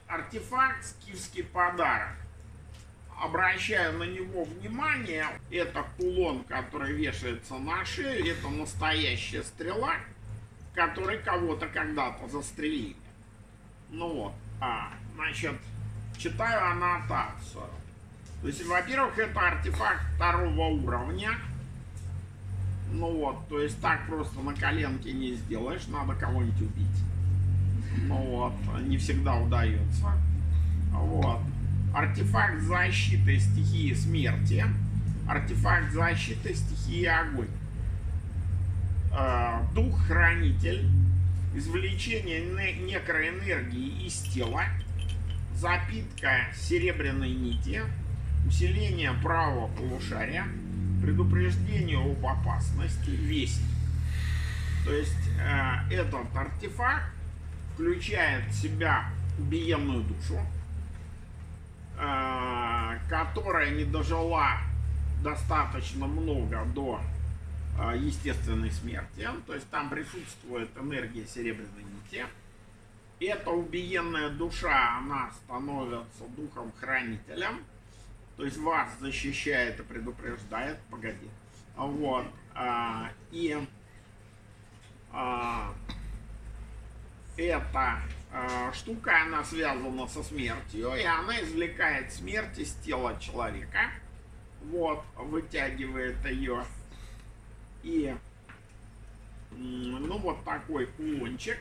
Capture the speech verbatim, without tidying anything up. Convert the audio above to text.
артефакт «Скифский подарок». Обращаю на него внимание. Это кулон, который вешается на шею. Это настоящая стрела, которой кого-то когда-то застрелили. Ну вот, а, значит, читаю аннотацию. То есть, во-первых, это артефакт второго уровня. Ну вот, то есть так просто на коленке не сделаешь, надо кого-нибудь убить. Ну вот, не всегда удается. Вот. Артефакт защиты стихии смерти. Артефакт защиты стихии огонь. Э, Дух-хранитель. Извлечение некроэнергии из тела. Запитка серебряной нити. Усиление правого полушария. Предупреждение об опасности. Вестник. То есть э, этот артефакт включает в себя убиенную душу, э, которая не дожила достаточно много до э, естественной смерти. То есть там присутствует энергия серебряной нити. Эта убиенная душа, она становится духом-хранителем. То есть вас защищает и предупреждает. Погоди. Вот. А, и а, эта а, штука, она связана со смертью. И она извлекает смерть из тела человека. Вот. Вытягивает ее. И ну вот такой кулончик.